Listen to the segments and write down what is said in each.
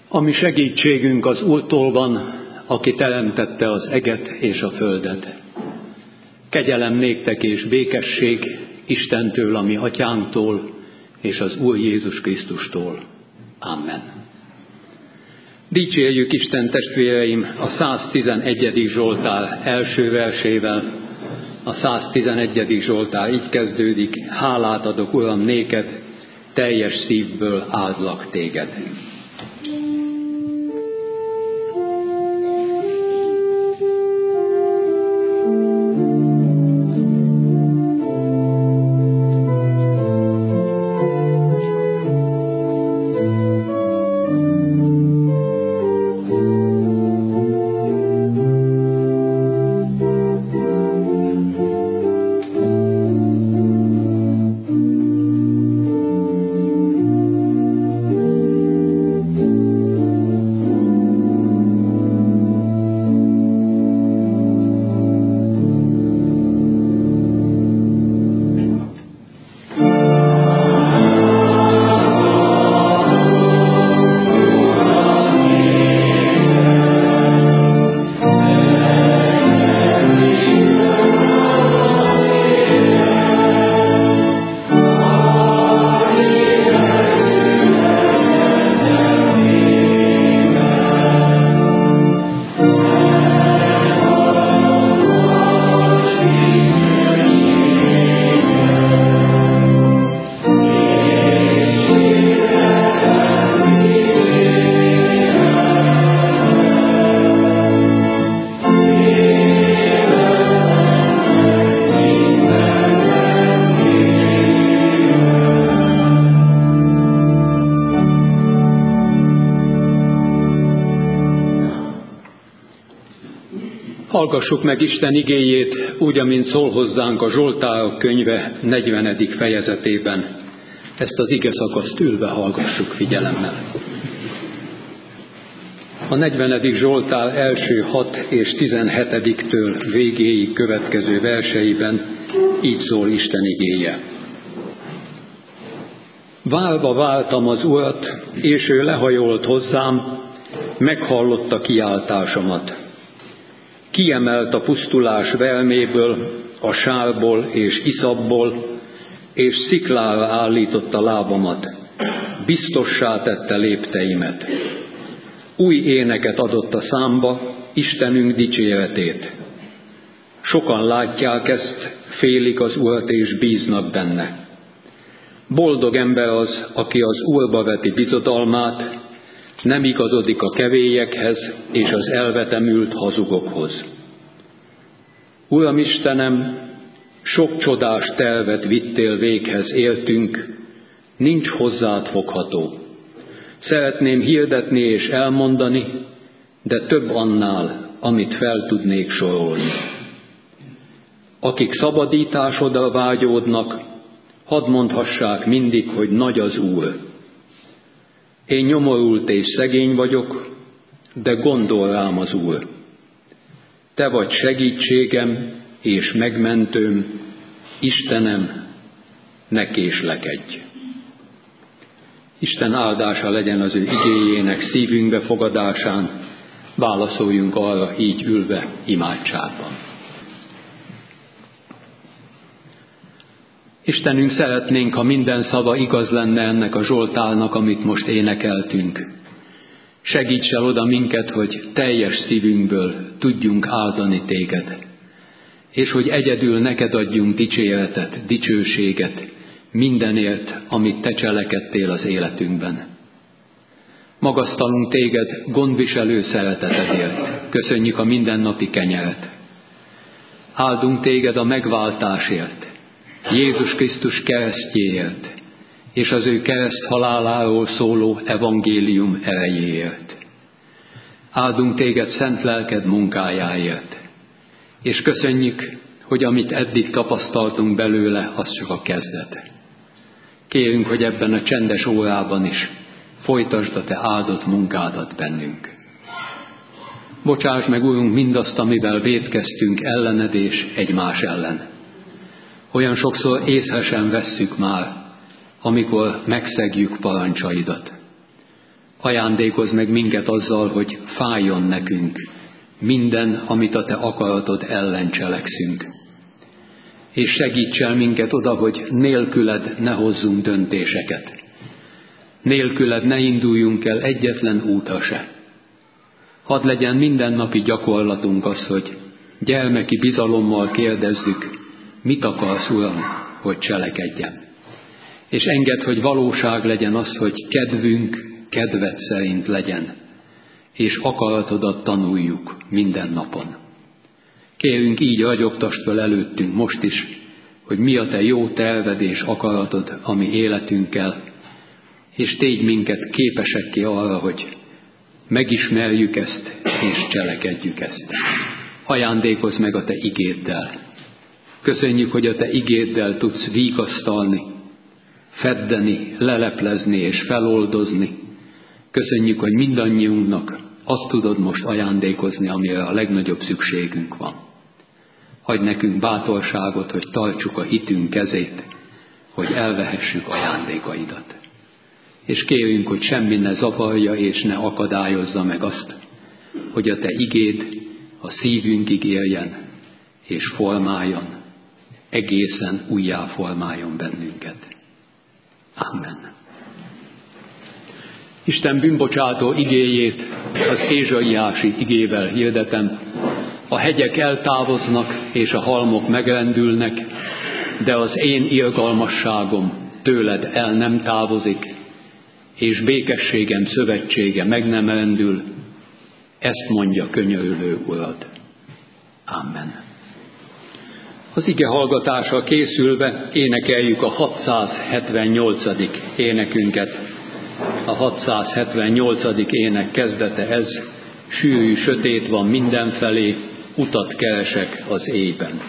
A mi segítségünk az Úrtól van, aki teremtette az eget és a földet. Kegyelem néktek és békesség Istentől, a mi atyánktól, és az Úr Jézus Krisztustól. Amen. Dicsérjük Isten, testvéreim, a 111. Zsoltár első versével. A 111. Zsoltár így kezdődik: hálát adok, Uram, néked, teljes szívből áldlak téged. Hallgassuk meg Isten igéjét, úgy, amint szól hozzánk a Zsoltárok könyve 40. fejezetében. Ezt az ige szakaszt ülve hallgassuk figyelemmel. A 40. Zsoltár első 6 és 17-től végéig következő verseiben így szól Isten igéje. Várva vártam az Urat, és ő lehajolt hozzám, meghallotta kiáltásomat. Kiemelt a pusztulás velméből, a sárból és iszapból, és sziklára állította lábamat, biztossá tette lépteimet. Új éneket adott a számba, Istenünk dicséretét. Sokan látják ezt, félik az Urat és bíznak benne. Boldog ember az, aki az Úrba veti bizodalmát, nem igazodik a kevélyekhez és az elvetemült hazugokhoz. Uram Istenem, sok csodás tervet vittél véghez, éltünk, nincs hozzád fogható. Szeretném hirdetni és elmondani, de több annál, amit fel tudnék sorolni. Akik szabadításodra vágyódnak, hadd mondhassák mindig, hogy nagy az Úr. Én nyomorult és szegény vagyok, de gondol rám az Úr. Te vagy segítségem és megmentőm, Istenem, ne késlekedj. Isten áldása legyen az ő igéjének szívünkbe fogadásán, válaszoljunk arra így ülve imádságban. Istenünk, szeretnénk, ha minden szava igaz lenne ennek a Zsoltárnak, amit most énekeltünk. Segíts el oda minket, hogy teljes szívünkből tudjunk áldani téged, és hogy egyedül neked adjunk dicséretet, dicsőséget mindenért, amit te cselekedtél az életünkben. Magasztalunk téged gondviselő szeretetedért, köszönjük a mindennapi kenyeret. Áldunk téged a megváltásért, Jézus Krisztus keresztjéért, és az ő kereszt haláláról szóló evangélium erejéért. Áldunk téged szent lelked munkájáért, és köszönjük, hogy amit eddig tapasztaltunk belőle, az csak a kezdet. Kérünk, hogy ebben a csendes órában is folytasd a te áldott munkádat bennünk. Bocsáss meg, Urunk, mindazt, amivel vétkeztünk ellened és egymás ellen. Olyan sokszor észre sem vesszük már, amikor megszegjük parancsaidat. Ajándékozz meg minket azzal, hogy fájjon nekünk minden, amit a Te akaratod ellen cselekszünk. És segíts el minket oda, hogy nélküled ne hozzunk döntéseket. Nélküled ne induljunk el egyetlen útra se. Hadd legyen mindennapi gyakorlatunk az, hogy gyermeki bizalommal kérdezzük, mit akarsz, Uram, hogy cselekedjem. És engedd, hogy valóság legyen az, hogy kedvünk kedved szerint legyen, és akaratodat tanuljuk minden napon. Kérünk, így ragyogtasd fel előttünk most is, hogy mi a Te jó terved és akaratod a mi életünkkel, és tégy minket képesekké arra, hogy megismerjük ezt, és cselekedjük ezt. Ajándékozz meg a Te igéddel. Köszönjük, hogy a Te igéddel tudsz vigasztalni, feddeni, leleplezni és feloldozni. Köszönjük, hogy mindannyiunknak azt tudod most ajándékozni, amire a legnagyobb szükségünk van. Hadd nekünk bátorságot, hogy tartsuk a hitünk kezét, hogy elvehessük ajándékaidat. És kérjünk, hogy semmi ne zavarja és ne akadályozza meg azt, hogy a Te igéd a szívünkig érjen és formáljon, egészen újjá formáljon bennünket. Amen. Isten bűnbocsátó igéjét az ézsaiási igével hirdetem. A hegyek eltávoznak és a halmok megrendülnek, de az én irgalmasságom tőled el nem távozik, és békességem szövetsége meg nem rendül. Ezt mondja könyörülő Urad. Amen. Az ige hallgatásra készülve énekeljük a 678. énekünket. A 678. ének kezdete ez, sűrű sötét van mindenfelé, utat keresek az éjben.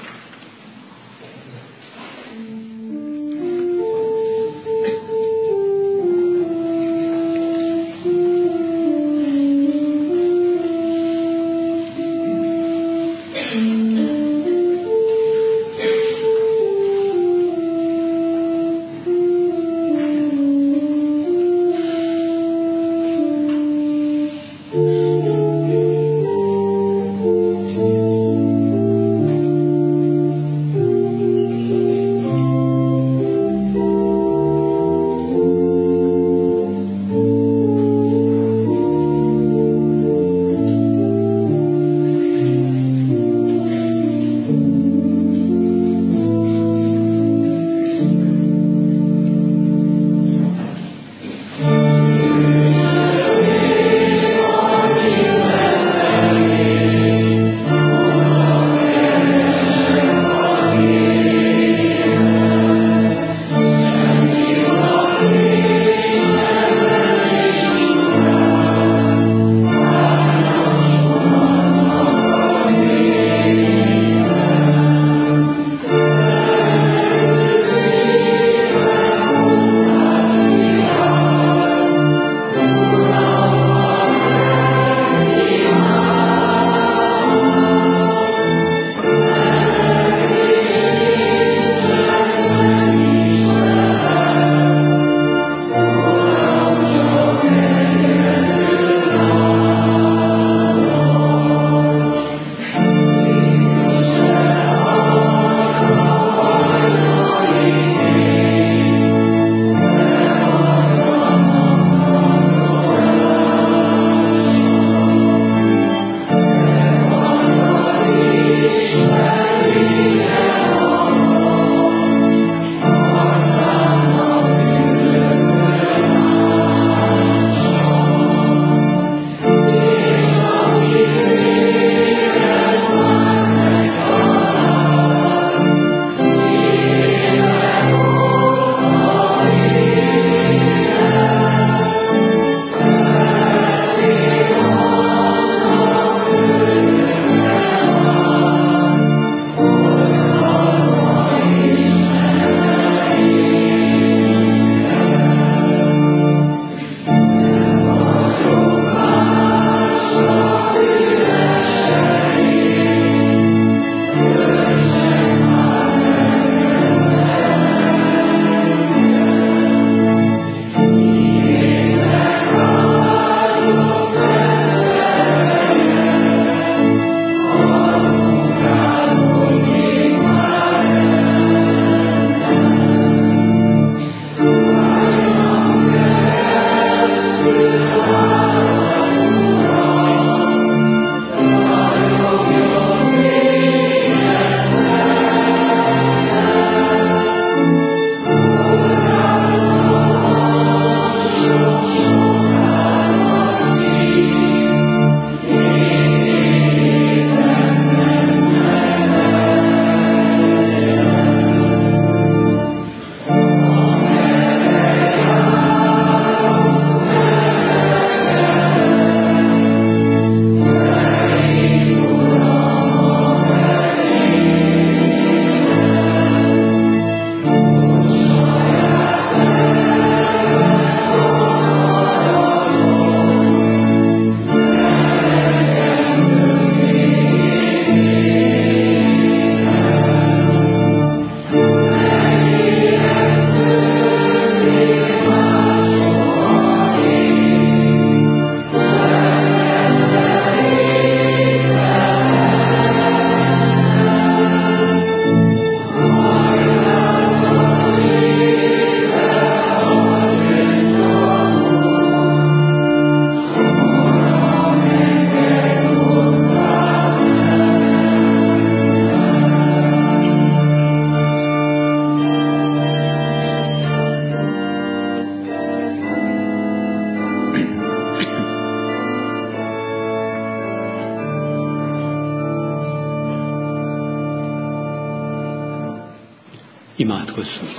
Imádkozzunk!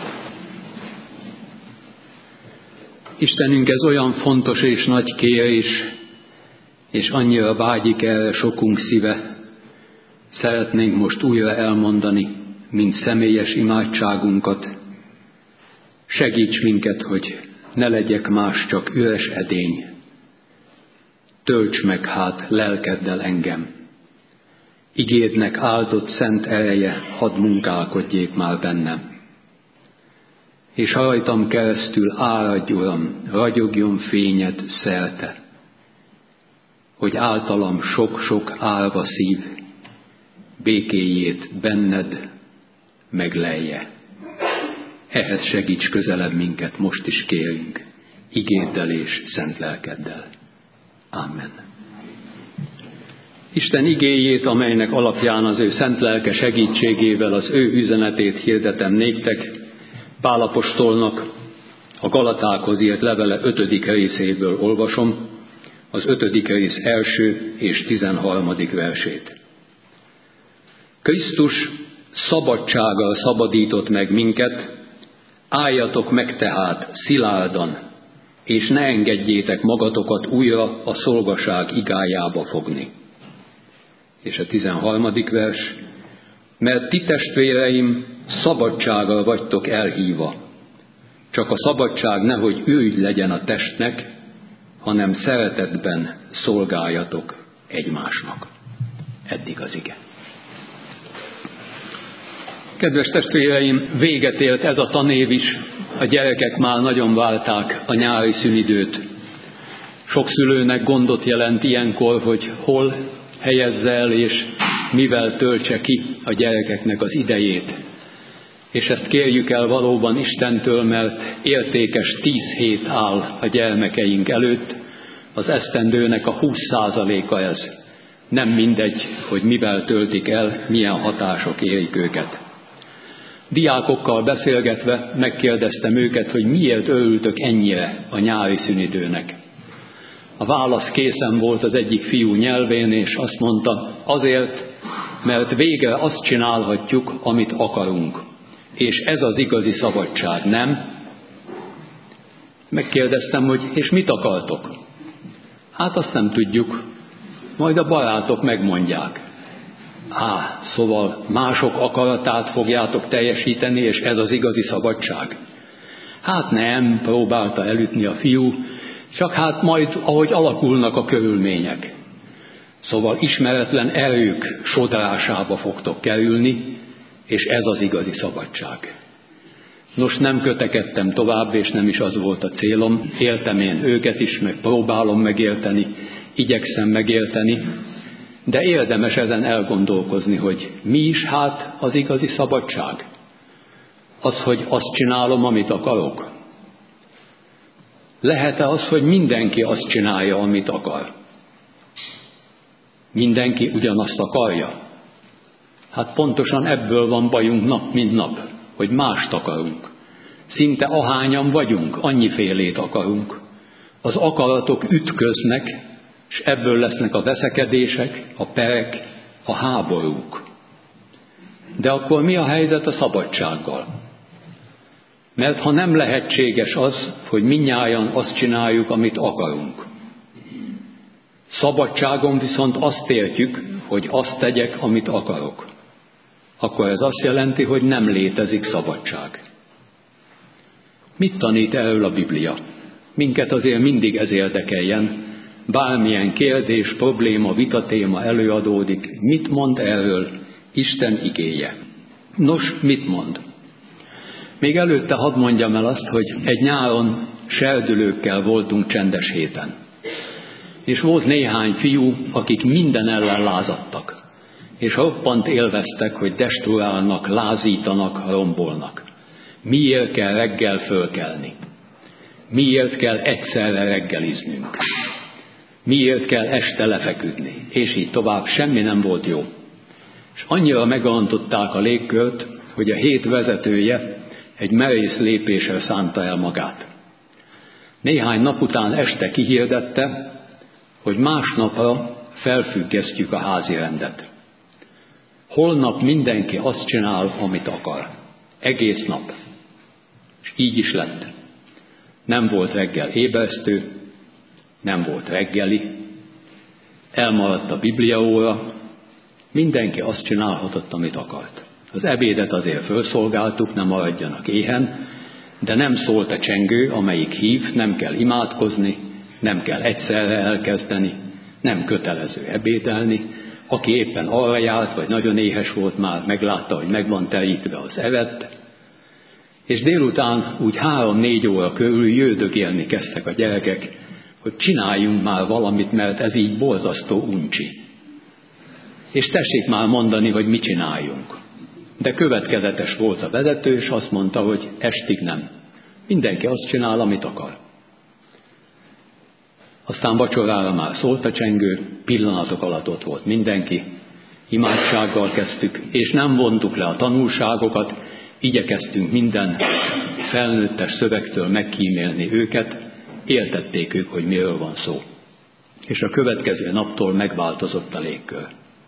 Istenünk, ez olyan fontos és nagy kérés, és annyira vágyik erre sokunk szíve. Szeretnénk most újra elmondani, mint személyes imádságunkat. Segíts minket, hogy ne legyek más, csak üres edény. Tölts meg hát lelkeddel engem. Igédnek áldott szent ereje, hadd munkálkodjék már bennem. És rajtam keresztül áradj, Uram, ragyogjon fényed szerte, hogy általam sok-sok árva szív békéjét benned meglelje. Ehhez segíts közelebb minket, most is kérünk, igéddel és szent lelkeddel. Amen. Isten igéjét, amelynek alapján az ő szent lelke segítségével az ő üzenetét hirdetem néktek, Pál apostolnak a Galatákhoz írt levele 5. részéből olvasom, az 5. rész 1. és 13. versét. Krisztus szabadsággal szabadított meg minket, álljatok meg tehát szilárdan, és ne engedjétek magatokat újra a szolgaság igájába fogni. És a 13. vers, mert ti testvéreim szabadsággal vagytok elhívva, csak a szabadság nehogy ürügy legyen a testnek, hanem szeretetben szolgáljatok egymásnak. Eddig az ige. Kedves testvéreim, véget ért ez a tanév is, a gyerekek már nagyon várták a nyári szünidőt. Sok szülőnek gondot jelent ilyenkor, hogy hol helyezze el és mivel töltse ki a gyerekeknek az idejét. És ezt kérjük el valóban Istentől, mert értékes 10 hét áll a gyermekeink előtt, az esztendőnek a 20%-a ez. Nem mindegy, hogy mivel töltik el, milyen hatások érik őket. Diákokkal beszélgetve megkérdeztem őket, hogy miért örültök ennyire a nyári szünidőnek. A válasz készen volt az egyik fiú nyelvén, és azt mondta, azért, mert végre azt csinálhatjuk, amit akarunk. És ez az igazi szabadság, nem? Megkérdeztem, hogy és mit akartok? Hát azt nem tudjuk, majd a barátok megmondják. Szóval mások akaratát fogjátok teljesíteni, és ez az igazi szabadság? Hát nem, próbálta elütni a fiú, csak hát majd, ahogy alakulnak a körülmények. Szóval ismeretlen erők sodrásába fogtok kerülni, és ez az igazi szabadság. Nos, nem kötekedtem tovább, és nem is az volt a célom. Éltem én őket is, meg próbálom megérteni, igyekszem megérteni, de érdemes ezen elgondolkozni, hogy mi is hát az igazi szabadság? Az, hogy azt csinálom, amit akarok? Lehet-e az, hogy mindenki azt csinálja, amit akar? Mindenki ugyanazt akarja? Hát pontosan ebből van bajunk nap, mint nap, hogy mást akarunk. Szinte ahányan vagyunk, annyifélét akarunk. Az akaratok ütköznek, és ebből lesznek a veszekedések, a perek, a háborúk. De akkor mi a helyzet a szabadsággal? Mert ha nem lehetséges az, hogy mindnyájan azt csináljuk, amit akarunk. Szabadságon viszont azt értjük, hogy azt tegyek, amit akarok. Akkor ez azt jelenti, hogy nem létezik szabadság. Mit tanít erről a Biblia? Minket azért mindig ez érdekeljen. Bármilyen kérdés, probléma, vitatéma előadódik, mit mond erről Isten igéje? Nos, mit mond? Még előtte hadd mondjam el azt, hogy egy nyáron serdülőkkel voltunk csendes héten. És volt néhány fiú, akik minden ellen lázadtak. És roppant élveztek, hogy destruálnak, lázítanak, rombolnak. Miért kell reggel fölkelni? Miért kell egyszerre reggeliznünk? Miért kell este lefeküdni? És így tovább, semmi nem volt jó. És annyira megrantották a légkört, hogy a hét vezetője egy merész lépésre szánta el magát. Néhány nap után este kihirdette, hogy másnapra felfüggesztjük a házi rendet. Holnap mindenki azt csinál, amit akar. Egész nap. És így is lett. Nem volt reggel ébresztő, nem volt reggeli, elmaradt a bibliaóra, mindenki azt csinálhatott, amit akart. Az ebédet azért fölszolgáltuk, nem maradjanak éhen, de nem szólt a csengő, amelyik hív, nem kell imádkozni, nem kell egyszerre elkezdeni, nem kötelező ebédelni. Aki éppen arra járt, vagy nagyon éhes volt már, meglátta, hogy meg van terítve, az evett. És délután úgy 3-4 óra körül jöldögélni kezdtek a gyerekek, hogy csináljunk már valamit, mert ez így borzasztó uncsi. És tessék már mondani, hogy mit csináljunk. De következetes volt a vezető, és azt mondta, hogy estig nem. Mindenki azt csinál, amit akar. Aztán vacsorára már szólt a csengő, pillanatok alatt ott volt mindenki, imádsággal kezdtük, és nem vontuk le a tanulságokat, igyekeztünk minden felnőttes szövegtől megkímélni őket, értették ők, hogy miről van szó. És a következő naptól megváltozott a légkör.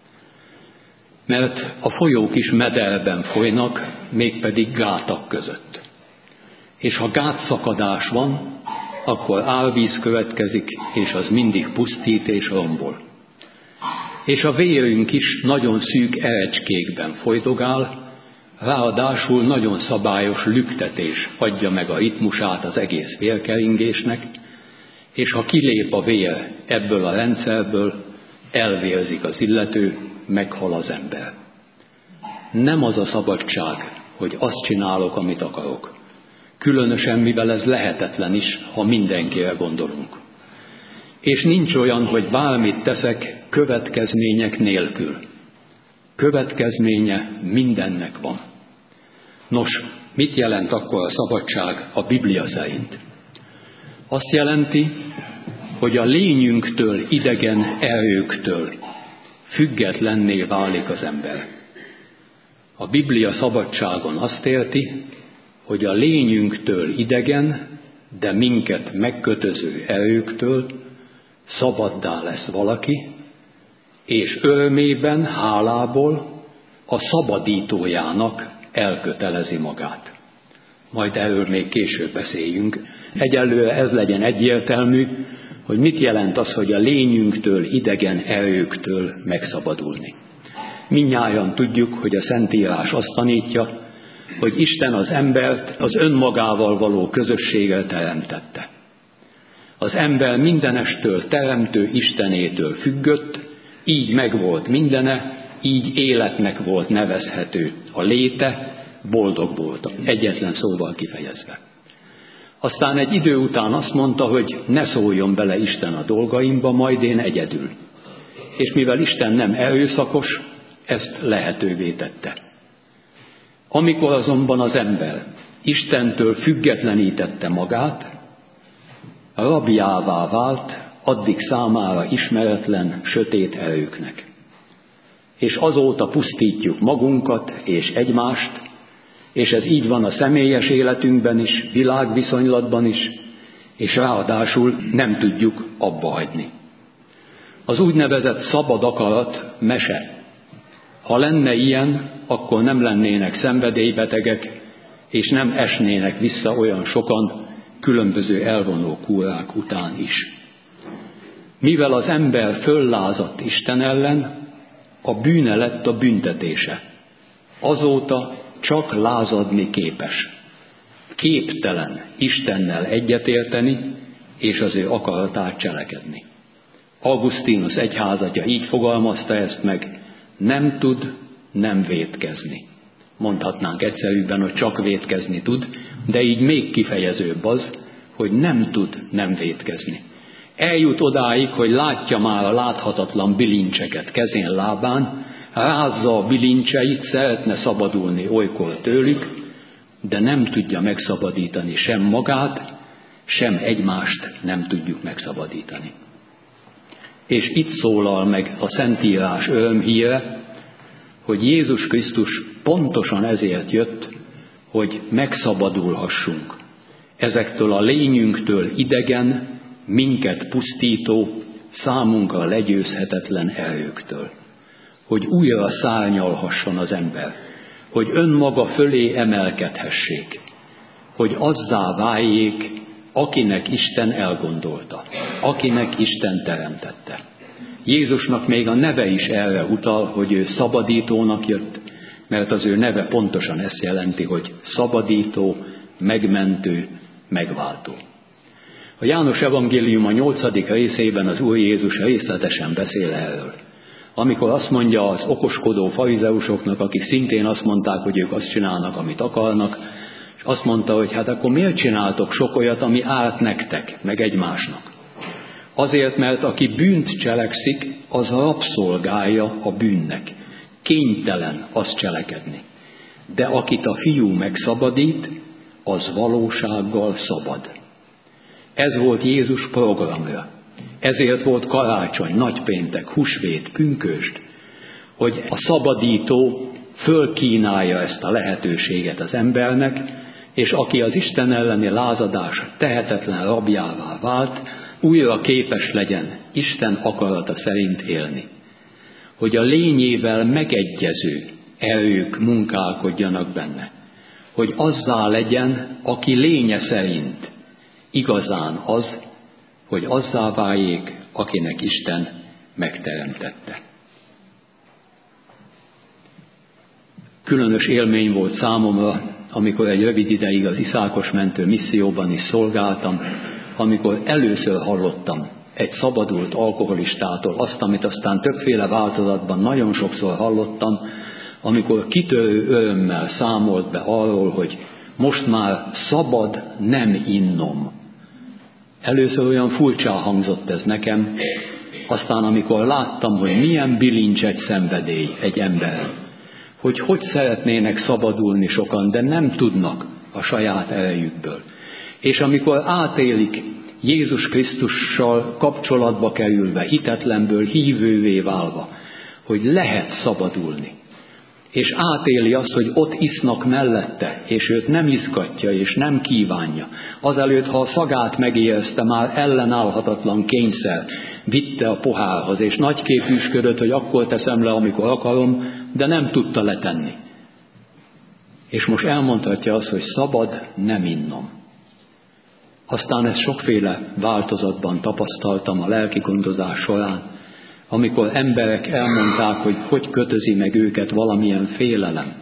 Mert a folyók is mederben folynak, mégpedig gátak között. És ha gátszakadás van, akkor árvíz következik, és az mindig pusztít és rombol. És a vérünk is nagyon szűk erecskékben folydogál, ráadásul nagyon szabályos lüktetés adja meg a ritmusát az egész vérkeringésnek, és ha kilép a vér ebből a rendszerből, elvérzik az illető, meghal az ember. Nem az a szabadság, hogy azt csinálok, amit akarok. Különösen, mivel ez lehetetlen is, ha mindenkire gondolunk. És nincs olyan, hogy bármit teszek következmények nélkül. Következménye mindennek van. Nos, mit jelent akkor a szabadság a Biblia szerint? Azt jelenti, hogy a lényünktől idegen erőktől függetlenné válik az ember. A Biblia szabadságon azt érti, hogy a lényünktől idegen, de minket megkötöző erőktől szabaddá lesz valaki, és örömében, hálából a szabadítójának elkötelezi magát. Majd erről még később beszéljünk. Egyelőre ez legyen egyértelmű, hogy mit jelent az, hogy a lényünktől idegen erőktől megszabadulni. Mindnyájan tudjuk, hogy a Szentírás azt tanítja, hogy Isten az embert az önmagával való közösséggel teremtette. Az ember mindenestől teremtő Istenétől függött, így megvolt mindene, így életnek volt nevezhető a léte, boldog volt, egyetlen szóval kifejezve. Aztán egy idő után azt mondta, hogy ne szóljon bele Isten a dolgaimba, majd én egyedül. És mivel Isten nem erőszakos, ezt lehetővé tette. Amikor azonban az ember Istentől függetlenítette magát, rabjává vált addig számára ismeretlen, sötét erőknek. És azóta pusztítjuk magunkat és egymást, és ez így van a személyes életünkben is, világviszonylatban is, és ráadásul nem tudjuk abba hagyni. Az úgynevezett szabad akarat mese. Ha lenne ilyen, akkor nem lennének szenvedélybetegek, és nem esnének vissza olyan sokan különböző elvonó kúrák után is. Mivel az ember föllázadt Isten ellen, a bűne lett a büntetése. Azóta csak lázadni képes. Képtelen Istennel egyetérteni, és az ő akaratát cselekedni. Augustinus egyházatja így fogalmazta ezt meg, nem tud nem vétkezni. Mondhatnánk egyszerűbben, hogy csak vétkezni tud, de így még kifejezőbb az, hogy nem tud nem vétkezni. Eljut odáig, hogy látja már a láthatatlan bilincseket kezén, lábán, rázza a bilincseit, szeretne szabadulni olykor tőlük, de nem tudja megszabadítani sem magát, sem egymást nem tudjuk megszabadítani. És itt szólal meg a Szentírás örömhíre, hogy Jézus Krisztus pontosan ezért jött, hogy megszabadulhassunk ezektől a lényünktől idegen, minket pusztító, számunkra legyőzhetetlen erőktől. Hogy újra szárnyalhasson az ember. hogy önmaga fölé emelkedhessék, hogy azzá váljék, akinek Isten elgondolta, akinek Isten teremtette. Jézusnak még a neve is erre utal, hogy ő szabadítónak jött, mert az ő neve pontosan ezt jelenti, hogy szabadító, megmentő, megváltó. A János evangélium a 8. részében az Úr Jézus részletesen beszél erről. Amikor azt mondja az okoskodó farizeusoknak, akik szintén azt mondták, hogy ők azt csinálnak, amit akarnak, és azt mondta, hogy hát akkor miért csináltok sok olyat, ami árt nektek, meg egymásnak? Azért, mert aki bűnt cselekszik, az rabszolgája a bűnnek. Kénytelen azt cselekedni. De akit a Fiú megszabadít, az valósággal szabad. Ez volt Jézus programja. Ezért volt karácsony, nagypéntek, húsvét, pünkösd, hogy a szabadító fölkínálja ezt a lehetőséget az embernek, és aki az Isten elleni lázadás tehetetlen rabjává vált, újra képes legyen Isten akarata szerint élni. Hogy a lényével megegyező erők munkálkodjanak benne. Hogy azzá legyen, aki lénye szerint igazán az, hogy azzá váljék, akinek Isten megteremtette. Különös élmény volt számomra, amikor egy rövid ideig az Iszákos mentő misszióban is szolgáltam, amikor először hallottam egy szabadult alkoholistától azt, amit aztán többféle változatban nagyon sokszor hallottam, amikor kitörő örömmel számolt be arról, hogy most már szabad nem innom. Először olyan furcsán hangzott ez nekem, aztán amikor láttam, hogy milyen bilincs egy szenvedély egy emberen, hogy szeretnének szabadulni sokan, de nem tudnak a saját erejükből. És amikor átélik Jézus Krisztussal kapcsolatba kerülve, hitetlenből hívővé válva, hogy lehet szabadulni, és átéli azt, hogy ott isznak mellette, és őt nem izgatja, és nem kívánja. Azelőtt, ha a szagát megérezte, már ellenállhatatlan kényszer vitte a pohárhoz, és nagyképűsködött, hogy akkor teszem le, amikor akarom, de nem tudta letenni. És most elmondhatja azt, hogy szabad nem innom. Aztán ezt sokféle változatban tapasztaltam a lelki gondozás során, amikor emberek elmondták, hogy kötözi meg őket valamilyen félelem.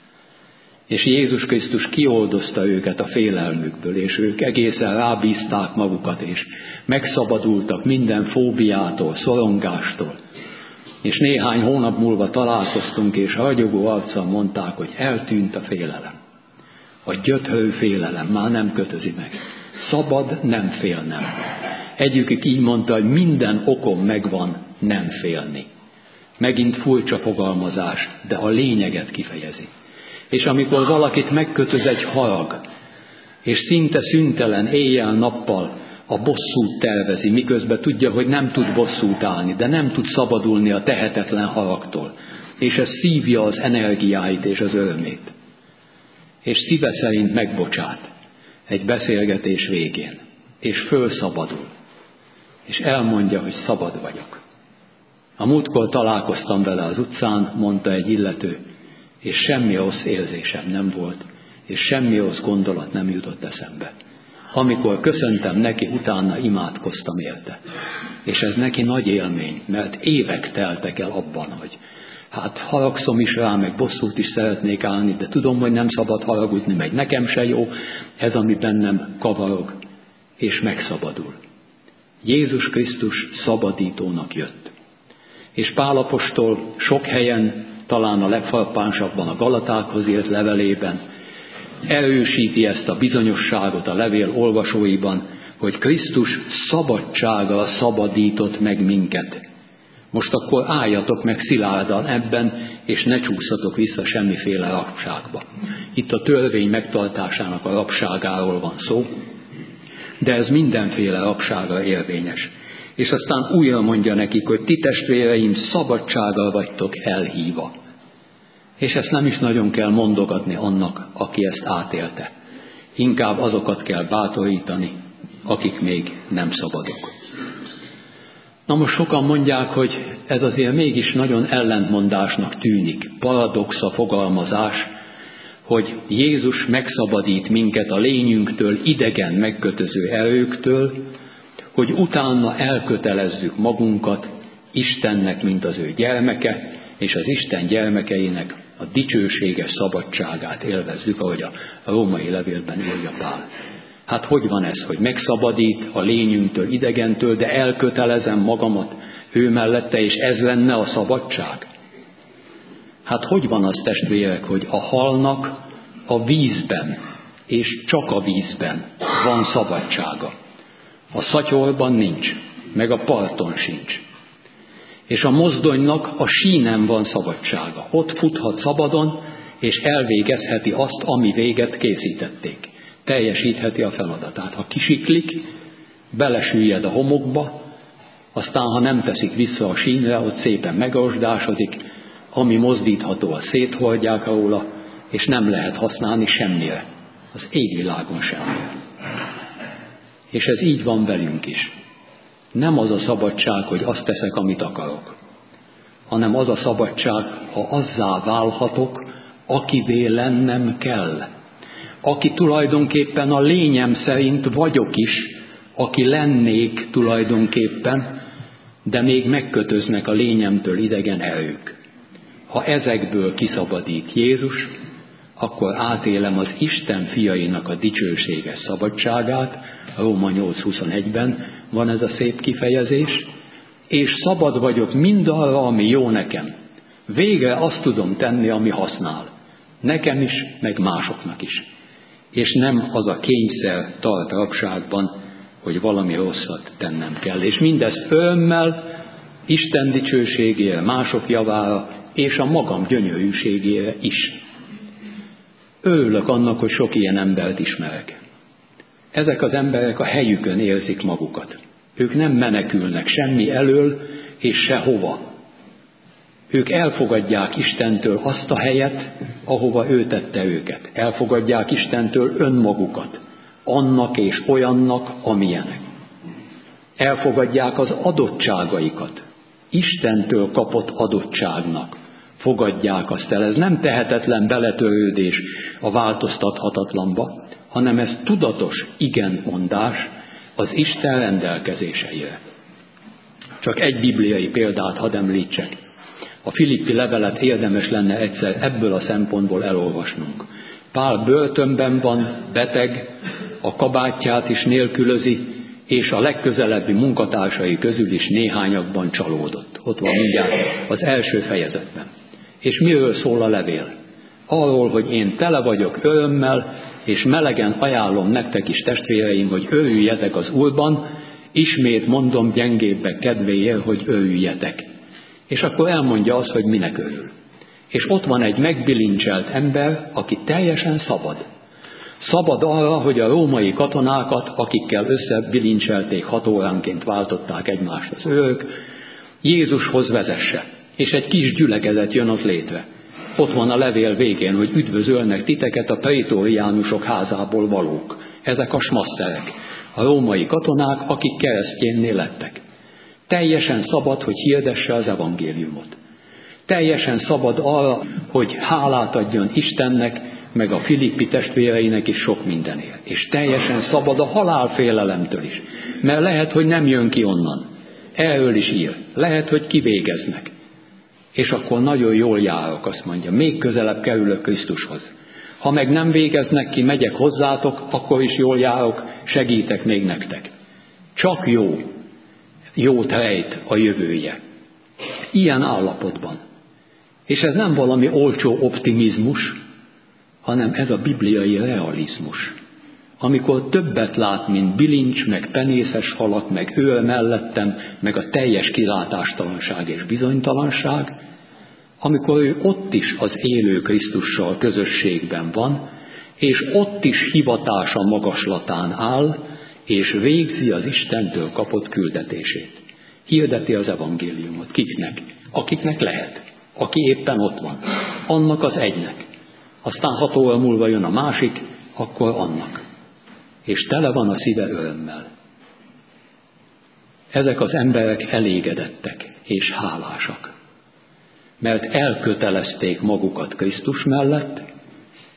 És Jézus Krisztus kioldozta őket a félelmükből, és ők egészen rábízták magukat, és megszabadultak minden fóbiától, szorongástól. És néhány hónap múlva találkoztunk, és ragyogó arccal mondták, hogy eltűnt a félelem. A gyötrő félelem már nem kötözi meg. Szabad nem félnem. Egyikük így mondta, hogy minden okom megvan nem félni. Megint furcsa fogalmazás, de a lényeget kifejezi. És amikor valakit megkötöz egy harag, és szinte szüntelen éjjel-nappal a bosszút tervezi, miközben tudja, hogy nem tud bosszút állni, de nem tud szabadulni a tehetetlen haragtól. És ez szívja az energiáit és az örömét. És szíve szerint megbocsát egy beszélgetés végén, és fölszabadul, és elmondja, hogy szabad vagyok. A múltkor találkoztam vele az utcán, mondta egy illető, és semmi rossz érzésem nem volt, és semmi rossz gondolat nem jutott eszembe. Amikor köszöntem neki, utána imádkoztam érte. És ez neki nagy élmény, mert évek teltek el abban, hogy hát haragszom is rá, meg bosszút is szeretnék állni, de tudom, hogy nem szabad haragudni, meg nekem se jó, ez, ami bennem kavarog, és megszabadul. Jézus Krisztus szabadítónak jött. És Pál apostol sok helyen, talán a legfrappánsabban a Galatákhoz írt levelében erősíti ezt a bizonyosságot a levél olvasóiban, hogy Krisztus szabadsága szabadított meg minket. Most akkor álljatok meg szilárdan ebben, és ne csúszatok vissza semmiféle rabságba. Itt a törvény megtartásának a rabságáról van szó, de ez mindenféle rabságra érvényes. És aztán újra mondja nekik, hogy ti testvéreim, szabadsággal vagytok elhívva. És ezt nem is nagyon kell mondogatni annak, aki ezt átélte. Inkább azokat kell bátorítani, akik még nem szabadok. Na most sokan mondják, hogy ez azért mégis nagyon ellentmondásnak tűnik, paradox a fogalmazás, hogy Jézus megszabadít minket a lényünktől, idegen, megkötöző erőktől, hogy utána elkötelezzük magunkat Istennek, mint az ő gyermeke, és az Isten gyermekeinek a dicsőséges szabadságát élvezzük, ahogy a római levélben írja Pál. Hát hogy van ez, hogy megszabadít a lényünktől, idegentől, de elkötelezem magamat ő mellette, és ez lenne a szabadság? Hát hogy van az, testvérek, hogy a halnak a vízben, és csak a vízben van szabadsága. A szatyorban nincs, meg a parton sincs. És a mozdonynak a sínen van szabadsága. Ott futhat szabadon, és elvégezheti azt, ami véget készítették. Teljesítheti a feladatát. Ha kisiklik, belesüllyed a homokba, aztán ha nem teszik vissza a sínre, ott szépen megaosdásodik, ami mozdítható, a széthordják róla, és nem lehet használni semmire. Az égvilágon semmire. És ez így van velünk is. Nem az a szabadság, hogy azt teszek, amit akarok, hanem az a szabadság, ha azzá válhatok, akivé lennem kell. Aki tulajdonképpen a lényem szerint vagyok is, aki lennék tulajdonképpen, de még megkötöznek a lényemtől idegen erők. Ha ezekből kiszabadít Jézus, akkor átélem az Isten fiainak a dicsőséges szabadságát, Róma 8:21-ben van ez a szép kifejezés, és szabad vagyok mindarra, ami jó nekem. Végre azt tudom tenni, ami használ. Nekem is, meg másoknak is. És nem az a kényszer tart rabságban, hogy valami rosszat tennem kell. És mindezt örömmel, Isten dicsőségére, mások javára, és a magam gyönyörűségére is. Örülök annak, hogy sok ilyen embert ismerek. Ezek az emberek a helyükön érzik magukat. Ők nem menekülnek semmi elől és sehova. Ők elfogadják Istentől azt a helyet, ahova ő tette őket. Elfogadják Istentől önmagukat, annak és olyannak, amilyenek. Elfogadják az adottságaikat, Istentől kapott adottságnak. Fogadják azt el. Ez nem tehetetlen beletörődés a változtathatatlanba, hanem ez tudatos igenmondás az Isten rendelkezéseire. Csak egy bibliai példát hadd említsek. A Filippi levelet érdemes lenne egyszer ebből a szempontból elolvasnunk. Pál börtönben van, beteg, a kabátját is nélkülözi, és a legközelebbi munkatársai közül is néhányakban csalódott. Ott van mindjárt az első fejezetben. És miről szól a levél? Arról, hogy én tele vagyok örömmel, és melegen ajánlom nektek is, testvéreim, hogy örüljetek az Úrban, ismét mondom gyengébbek kedvéért, hogy örüljetek. És akkor elmondja azt, hogy minek örül. És ott van egy megbilincselt ember, aki teljesen szabad. Szabad arra, hogy a római katonákat, akikkel összebilincselték 6 óránként váltották egymást az őrök, Jézushoz vezesse. És egy kis gyülekezet jön ott létre. Ott van a levél végén, hogy üdvözölnek titeket a praetoriánusok házából valók. Ezek a smaszterek, a római katonák, akik keresztjénné lettek. Teljesen szabad, hogy hirdesse az evangéliumot. Teljesen szabad arra, hogy hálát adjon Istennek, meg a Filippi testvéreinek is sok mindenért. És teljesen szabad a halálfélelemtől is. Mert lehet, hogy nem jön ki onnan. Erről is ír. Lehet, hogy kivégeznek. És akkor nagyon jól járok, azt mondja, még közelebb kerülök Krisztushoz. Ha meg nem végeznek ki, megyek hozzátok, akkor is jól járok, segítek még nektek. Csak jót rejt a jövője. Ilyen állapotban. És ez nem valami olcsó optimizmus, hanem ez a bibliai realizmus. Amikor többet lát, mint bilincs, meg penészes halak, meg őr mellettem, meg a teljes kilátástalanság és bizonytalanság, amikor ő ott is az élő Krisztussal közösségben van, és ott is hivatása magaslatán áll, és végzi az Istentől kapott küldetését. Hirdeti az evangéliumot. Kiknek? Akiknek lehet. Aki éppen ott van. Annak az egynek. Aztán 6 óra múlva jön a másik, akkor annak. És tele van a szíve örömmel. Ezek az emberek elégedettek és hálásak. Mert elkötelezték magukat Krisztus mellett,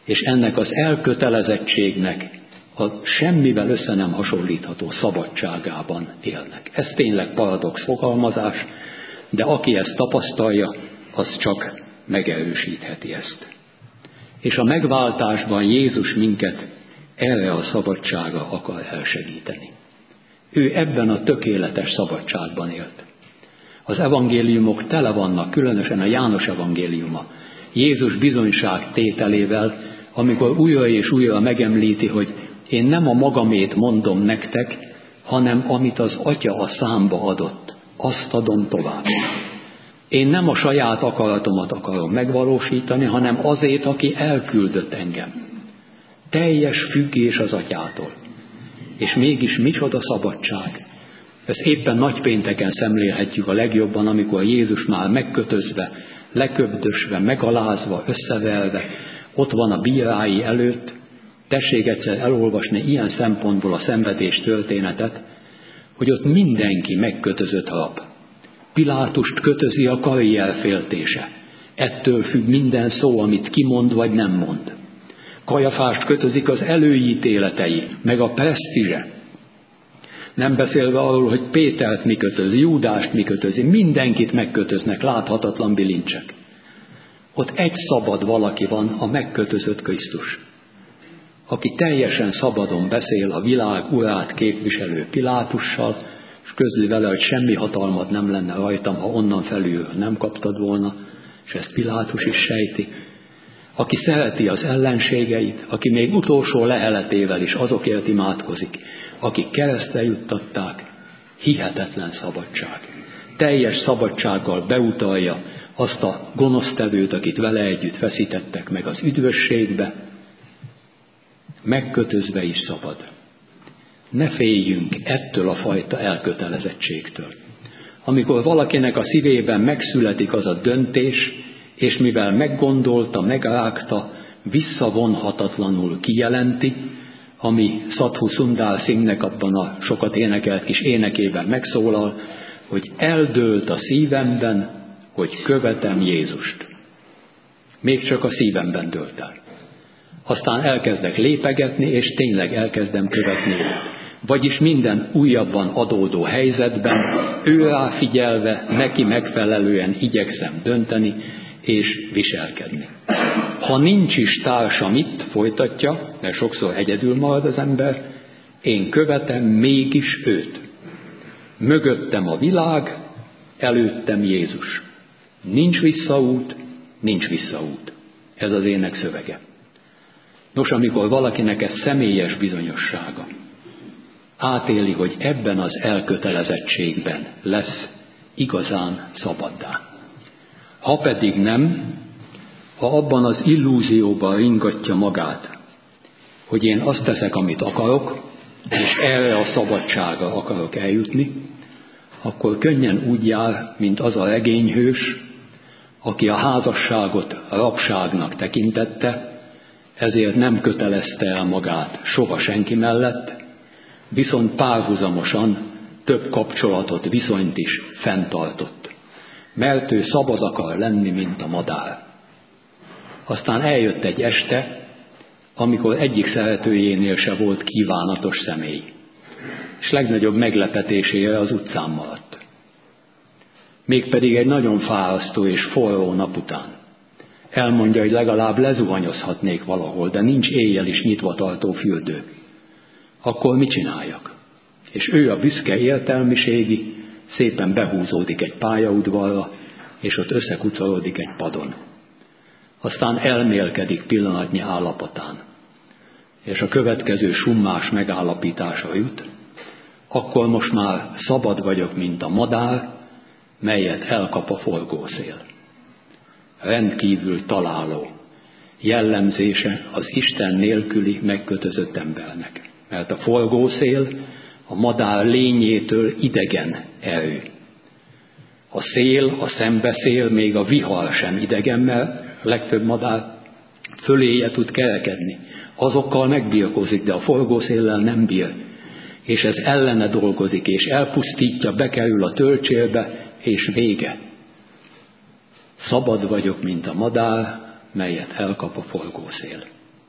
és ennek az elkötelezettségnek a semmivel össze nem hasonlítható szabadságában élnek. Ez tényleg paradox fogalmazás, de aki ezt tapasztalja, az csak megerősítheti ezt. És a megváltásban Jézus minket erre a szabadságra akar elsegíteni. Ő ebben a tökéletes szabadságban élt. Az evangéliumok tele vannak, különösen a János evangéliuma, Jézus bizonyságtételével, amikor újra és újra megemlíti, hogy én nem a magamét mondom nektek, hanem amit az Atya a számba adott, azt adom tovább. Én nem a saját akaratomat akarom megvalósítani, hanem azért, aki elküldött engem. Teljes függés az Atyától. És mégis micsoda szabadság. Ezt éppen nagypénteken szemlélhetjük a legjobban, amikor Jézus már megkötözve, leköbdösve, megalázva, összeverve, ott van a bírái előtt. Tessék egyszer elolvasni ilyen szempontból a szenvedés történetet, hogy ott mindenki megkötözött rab. Pilátust kötözi a karrierféltése. Ettől függ minden szó, amit kimond vagy nem mond. Kajafást kötözik az előítéletei, meg a presztízse. Nem beszélve arról, hogy Pétert mi kötözi, Júdást mi kötözi, mindenkit megkötöznek, láthatatlan bilincsek. Ott egy szabad valaki van, a megkötözött Krisztus, aki teljesen szabadon beszél a világ urát képviselő Pilátussal, és közli vele, hogy semmi hatalmat nem lenne rajtam, ha onnan felül nem kaptad volna, és ezt Pilátus is sejti. Aki szereti az ellenségeit, aki még utolsó leheletével is azokért imádkozik, akik keresztre juttatták, hihetetlen szabadság. Teljes szabadsággal beutalja azt a gonosztevőt, akit vele együtt veszítettek meg az üdvösségbe, megkötözve is szabad. Ne féljünk ettől a fajta elkötelezettségtől. Amikor valakinek a szívében megszületik az a döntés, és mivel meggondolta, megrágta, visszavonhatatlanul kijelenti, ami Sadhu Sundar Singhnek abban a sokat énekelt kis énekében megszólal, hogy eldőlt a szívemben, hogy követem Jézust. Még csak a szívemben dőlt el. Aztán elkezdek lépegetni, és tényleg elkezdem követni őt. Vagyis minden újabban adódó helyzetben, őrá figyelve, neki megfelelően igyekszem dönteni, és viselkedni. Ha nincs is társam itt, folytatja, mert sokszor egyedül marad az ember, én követem mégis őt. Mögöttem a világ, előttem Jézus. Nincs visszaút, nincs visszaút. Ez az ének szövege. Nos, amikor valakinek ez személyes bizonyossága, átéli, hogy ebben az elkötelezettségben lesz igazán szabaddá. Ha pedig nem, ha abban az illúzióban ringatja magát, hogy én azt teszek, amit akarok, és erre a szabadságra akarok eljutni, akkor könnyen úgy jár, mint az a regényhős, aki a házasságot rabságnak tekintette, ezért nem kötelezte el magát soha senki mellett, viszont párhuzamosan több kapcsolatot, viszonyt is fenntartott. Mert ő szabad akar lenni, mint a madár. Aztán eljött egy este, amikor egyik szeretőjénél se volt kívánatos személy, és legnagyobb meglepetésére az utcán maradt. Mégpedig egy nagyon fárasztó és forró nap után. Elmondja, hogy legalább lezuhanyozhatnék valahol, de nincs éjjel is nyitva tartó fürdő. Akkor mit csináljak? És ő a büszke értelmiségi szépen behúzódik egy pályaudvarra, és ott összekucorodik egy padon. Aztán elmélkedik pillanatnyi állapotán, és a következő summás megállapításra jut, akkor most már szabad vagyok, mint a madár, melyet elkap a forgószél. Rendkívül találó jellemzése az Isten nélküli megkötözött embernek. Mert a forgószél a madár lényétől idegen erő. A szél, a szembeszél, még a vihar sem idegen, mert legtöbb madár föléje tud kerekedni. Azokkal megbirkózik, de a forgószéllel nem bír. És ez ellene dolgozik, és elpusztítja, bekerül a tölcsérbe, és vége. Szabad vagyok, mint a madár, melyet elkap a forgószél.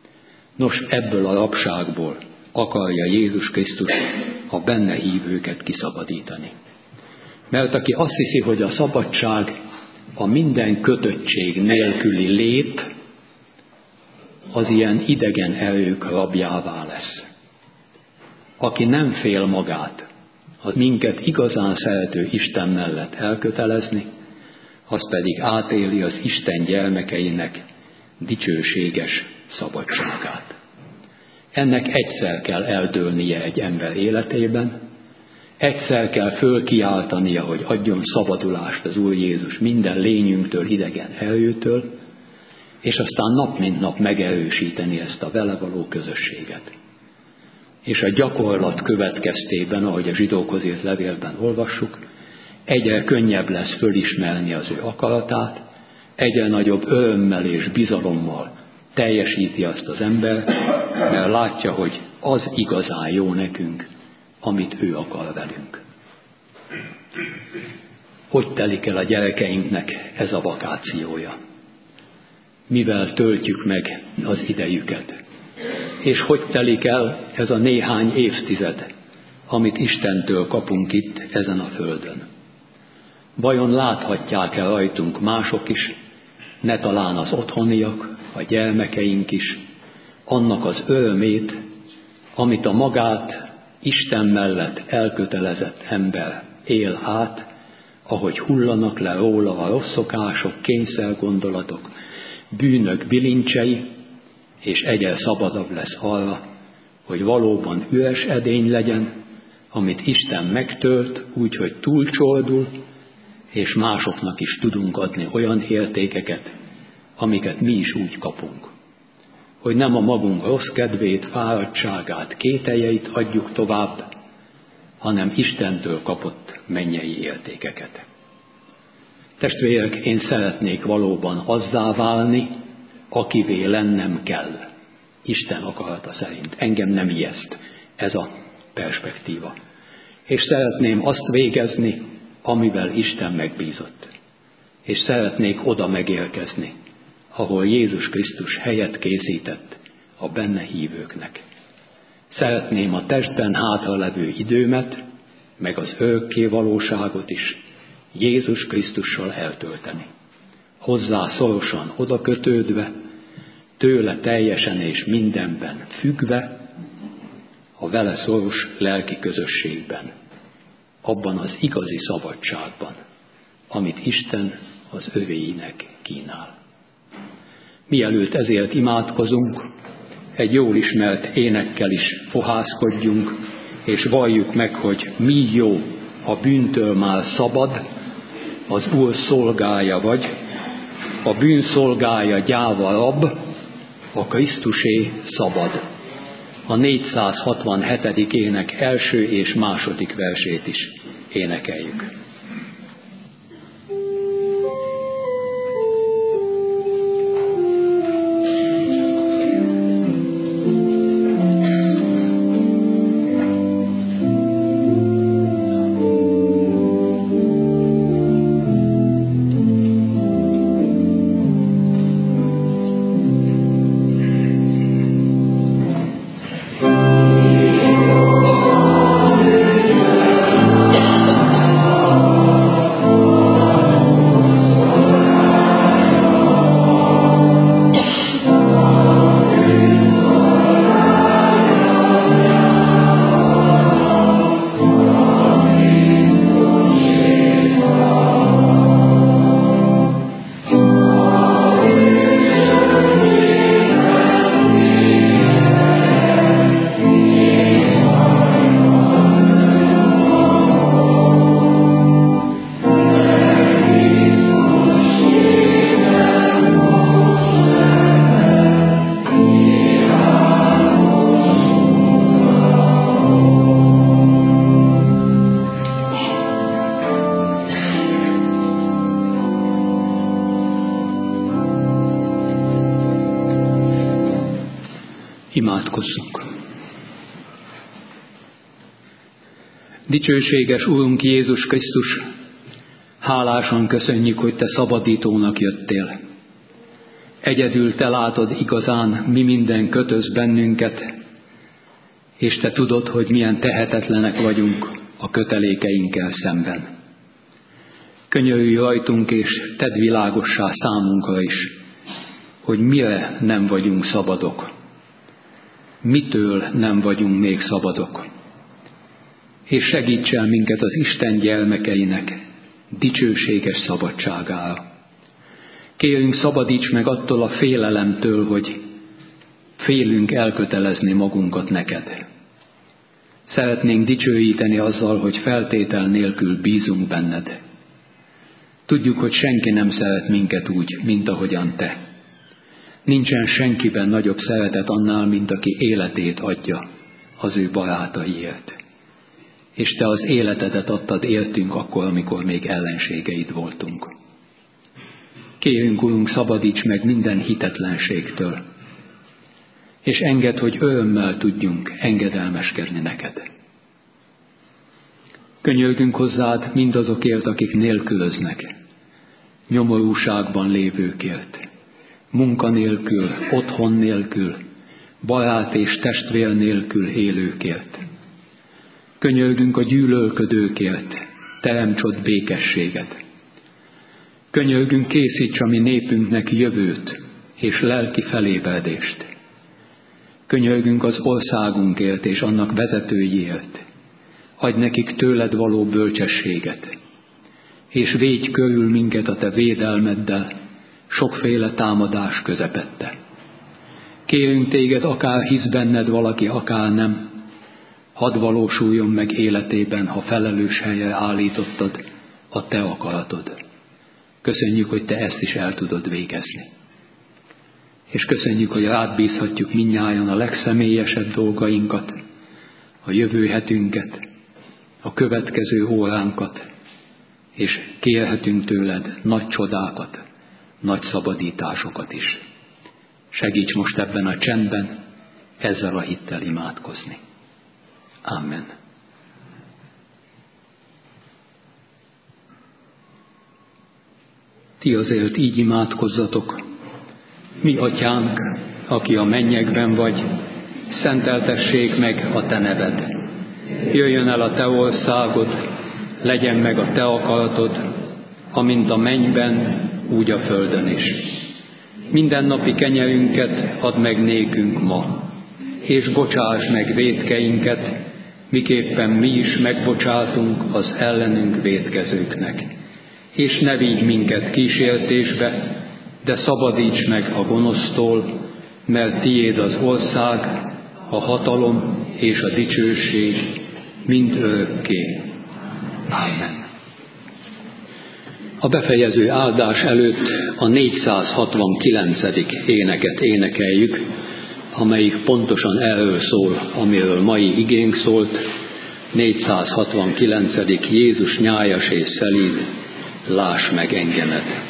Nos, ebből a rabságból akarja Jézus Krisztus a benne hívőket kiszabadítani. Mert aki azt hiszi, hogy a szabadság a minden kötöttség nélküli lét, az ilyen idegen erők rabjává lesz. Aki nem fél magát, az minket igazán szerető Isten mellett elkötelezni, az pedig átéli az Isten gyermekeinek dicsőséges szabadságát. Ennek egyszer kell eldőlnie egy ember életében, egyszer kell fölkiáltania, hogy adjon szabadulást az Úr Jézus minden lényünktől, idegen erőtől, és aztán nap mint nap megerősíteni ezt a vele való közösséget. És a gyakorlat következtében, ahogy a zsidókhoz írt levélben olvassuk, egyre könnyebb lesz fölismerni az ő akaratát, egyre nagyobb örömmel és bizalommal teljesíti azt az ember, mert látja, hogy az igazán jó nekünk, amit ő akar velünk. Hogy telik el a gyerekeinknek ez a vakációja? Mivel töltjük meg az idejüket? És hogy telik el ez a néhány évtized, amit Istentől kapunk itt ezen a földön? Vajon láthatják-e rajtunk mások is, ne talán az otthoniak, a gyermekeink is, annak az örömét, amit a magát Isten mellett elkötelezett ember él át, ahogy hullanak le róla a rossz szokások, kényszergondolatok, bűnök bilincsei, és egyre szabadabb lesz arra, hogy valóban üres edény legyen, amit Isten megtölt, úgy, hogy túlcsordul, és másoknak is tudunk adni olyan értékeket, amiket mi is úgy kapunk. Hogy nem a magunk rossz kedvét, fáradtságát, kételjeit adjuk tovább, hanem Istentől kapott mennyei értékeket. Testvérek, én szeretnék valóban azzá válni, akivé lennem kell, Isten akarata szerint. Engem nem ijeszt ez a perspektíva. És szeretném azt végezni, amivel Isten megbízott. És szeretnék oda megérkezni, ahol Jézus Krisztus helyet készített a benne hívőknek. Szeretném a testben hátralevő időmet, meg az örökké valóságot is Jézus Krisztussal eltölteni. Hozzá szorosan odakötődve, tőle teljesen és mindenben függve, a vele szoros lelki közösségben, abban az igazi szabadságban, amit Isten az övéinek kínál. Mielőtt ezért imádkozunk, egy jól ismert énekkel is fohászkodjunk, és valljuk meg, hogy mi jó, a bűntől már szabad, az Úr szolgája vagy, a bűn szolgája gyáva rab, a Krisztusé szabad. A 467. ének első és második versét is énekeljük. Imádkozzunk. Dicsőséges Úrunk Jézus Krisztus, hálásan köszönjük, hogy Te szabadítónak jöttél. Egyedül te látod igazán, mi minden kötöz bennünket, és te tudod, hogy milyen tehetetlenek vagyunk a kötelékeinkkel szemben. Könyörülj rajtunk, és tedd világossá számunkra is, hogy mire nem vagyunk szabadok, mitől nem vagyunk még szabadok, és segíts el minket az Isten gyermekeinek dicsőséges szabadságára. Kérünk, szabadíts meg attól a félelemtől, hogy félünk elkötelezni magunkat neked. Szeretnénk dicsőíteni azzal, hogy feltétel nélkül bízunk benned. Tudjuk, hogy senki nem szeret minket úgy, mint ahogyan te. Nincsen senkiben nagyobb szeretet annál, mint aki életét adja az ő barátaiért. És te az életedet adtad értünk akkor, amikor még ellenségeid voltunk. Kérünk, Urunk, szabadíts meg minden hitetlenségtől, és engedd, hogy örömmel tudjunk engedelmeskedni neked. Könyörgünk hozzád mindazokért, akik nélkülöznek, nyomorúságban lévőkért, munkanélkül, otthon nélkül, barát és testvér nélkül élőkért. Könyörgünk a gyűlölködőkért, teremts ott békességet. Könyörgünk, készíts a mi népünknek jövőt és lelki felébredést. Könyörgünk az országunkért és annak vezetőiért. Adj nekik tőled való bölcsességet, és védj körül minket a te védelmeddel, sokféle támadás közepette. Kérünk téged, akár hisz benned valaki, akár nem, hadd valósuljon meg életében, ha felelős helyre állítottad a te akaratod. Köszönjük, hogy te ezt is el tudod végezni. És köszönjük, hogy rád bízhatjuk mindnyájan a legszemélyesebb dolgainkat, a jövő hetünket, a következő óránkat, és kérhetünk tőled nagy csodákat, nagy szabadításokat is. Segíts most ebben a csendben, ezzel a hittel imádkozni. Amen. Ti azért így imádkozzatok: mi atyánk, aki a mennyekben vagy, szenteltessék meg a te neved. Jöjjön el a te országod, legyen meg a te akaratod, amint a mennyben, úgy a földön is. Mindennapi kenyerünket add meg nékünk ma, és bocsáss meg vétkeinket, miképpen mi is megbocsátunk az ellenünk vétkezőknek. És ne vigy minket kísértésbe, de szabadíts meg a gonosztól, mert tiéd az ország, a hatalom és a dicsőség mind örökké. Amen. A befejező áldás előtt a 469. éneket énekeljük, amelyik pontosan erről szól, amiről mai igénk szólt. 469. Jézus nyájas és szelíd, láss meg engemet.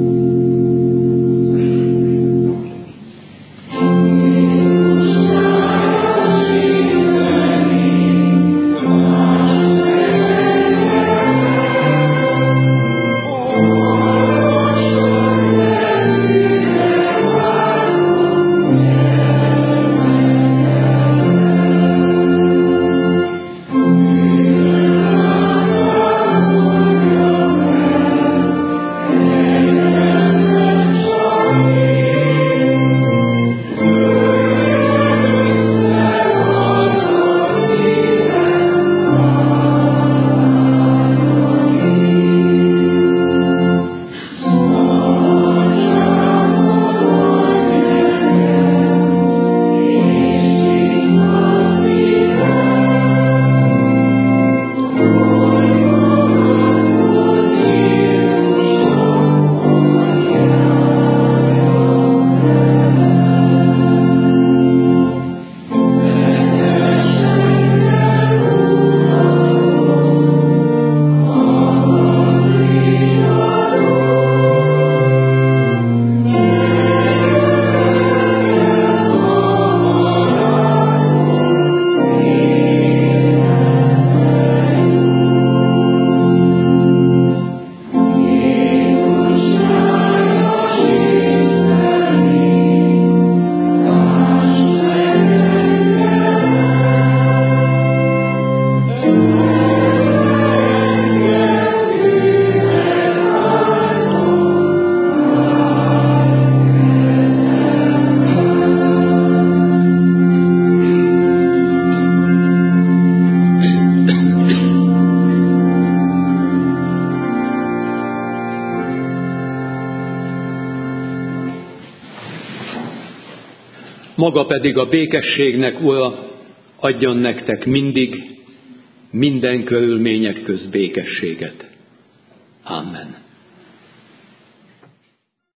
Jézus maga pedig a békességnek ura adjon nektek mindig, minden körülmények közt békességet. Amen.